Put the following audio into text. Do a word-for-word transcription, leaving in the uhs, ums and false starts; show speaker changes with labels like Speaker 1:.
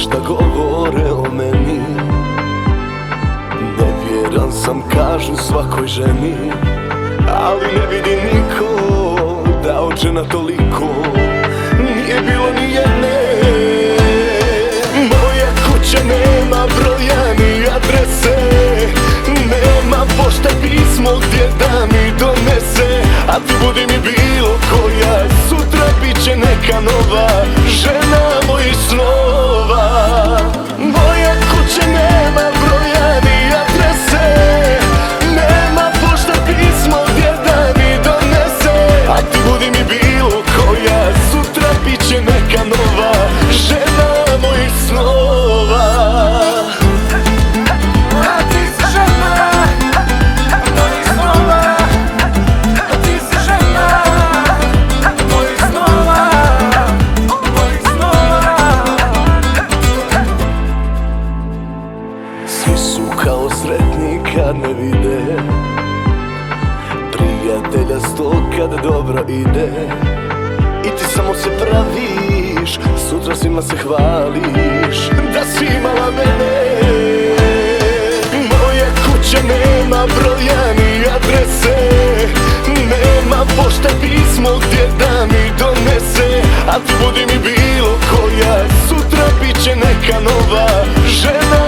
Speaker 1: šta govore o meni. Nevjeran sam, kažu svakoj ženi, ali ne vidi niko da od žena toliko nije bilo ni jedne. Moja kuća nema broja ni adrese, nema pošte pismo gdje da mi donese. A ti budi mi bilo koja, sutra bit će neka nova žena mojih snova. Moja kuća nema broja ni adrese, nema pošte pismo gdje da mi donese. A ti budi mi bilo koja, sutra bit će neka nova žena mojih snova. Svi su kao sretni kad me vide, prijatelja sto kad dobro ide. I ti samo se praviš, sutra svima se hvališ da si imala mene. Moja kuća nema broja ni adrese, nema pošte pismo gdje da mi donese. A ti budi mi bilo koja, sutra bit će neka nova žena